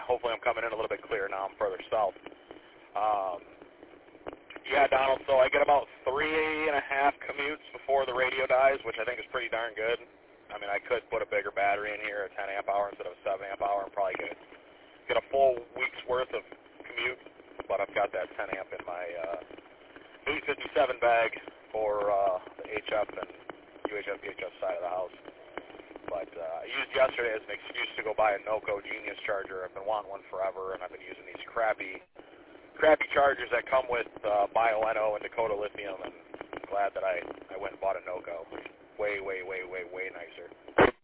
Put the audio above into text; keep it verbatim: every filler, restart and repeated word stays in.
hopefully I'm coming in a little bit clearer now. I'm further south. Um, yeah, Donald, so I get about three and a half commutes before the radio dies, which I think is pretty darn good. I mean, I could put a bigger battery in here, a ten amp hour instead of a seven amp hour, and probably get, get a full week's worth of commute, but I've got that ten amp in my uh, eight fifty-seven bag for uh, the H F and U H F V H F side of the house. But uh, I used yesterday as an excuse to go buy a NOCO Genius charger. I've been wanting one forever, and I've been using these crappy crappy chargers that come with uh, BioEno and Dakota Lithium, and I'm glad that I, I went and bought a NOCO. Way, way, way, way, way nicer.